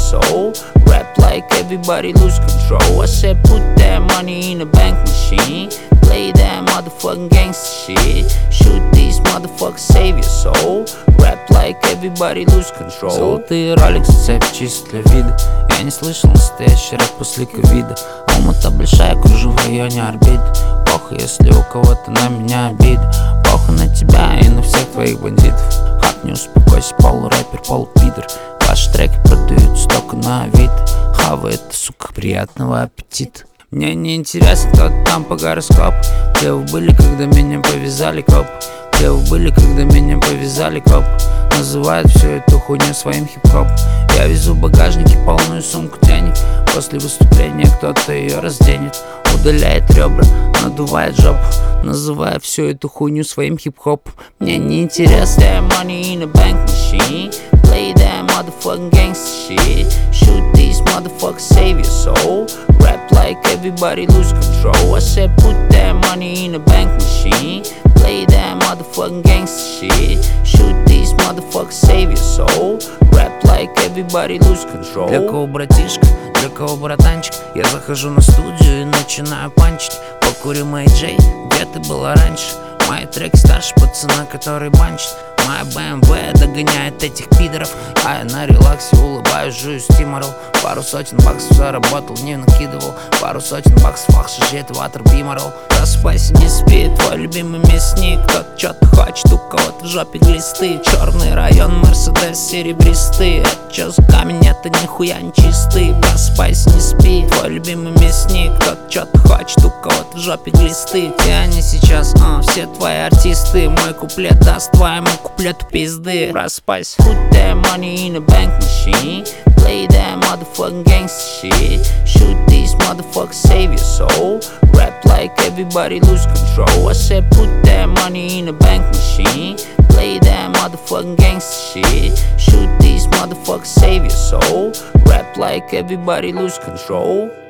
soul. Rap like everybody lose control. I said put that money in a bank machine. Play that motherfucking gangster shit. Shoot these motherfuckers, save your soul. Rap like everybody lose control. Золотые роликсы, цепь чист для вида. Я не слышал настоящий рэп после ковида. Алмата большая, кружу в районе орбиты. Похуй, если у кого-то на меня обида. Похуй на тебя и на всех твоих бандитов. Хат, не успокойся, полурэпер, полупидор. Ваши треки продаются только на Авито. Хавай это, сука, приятного аппетита. Мне не интересно, кто там по гороскопу. Где вы были, когда меня повязали копы? Где вы были, когда меня повязали копы? Называют всю эту хуйню своим хип-хопом. Я везу в багажнике полную сумку денег. После выступления кто-то ее разденет. Удаляет ребра, надувает жопу, называя всю эту хуйню своим хип-хопом. Мне не интересно. Money in a bank machine. Play that motherfucking gangster shit. Shoot these motherfuckers, save your soul. Rap like everybody lose control. I said put that money in a bank machine. Play that motherfucking gangster shit. Shoot these motherfuckers, save your soul. Rap like everybody lose control. Для кого братишка, для кого братанчик? Я захожу на студию и начинаю панчить. Покурим Мэй Джей, где ты была раньше? Мои треки старше пацана, который банчит. Моя BMW догоняет этих пидоров. А я на релаксе улыбаюсь, жую стиморол. Пару сотен баксов заработал, не накидывал. Пару сотен баксов, ах, шажет ватер биморол. Просыпайся, не спи, твой любимый мясник. Кто-то что-то хочет, у кого-то в жопе глисты. Черный район, Мерседес серебристый. Это чё за камень, это нихуя не чистый. Просыпайся, не спи, твой любимый мясник. Кто-то что-то хочет, у кого-то в жопе глисты. Все они сейчас, все твои артисты. Мой куплет даст твоему куплету пизды. Просыпайся. Put that money in a bank machine. Play that motherfucking gangster shit. Shoot these motherfuckers, save your soul. Rap like everybody lose control. I said put that money in a bank machine. Play that motherfucking gangster shit. Shoot these motherfuckers, save your soul. Rap like everybody lose control.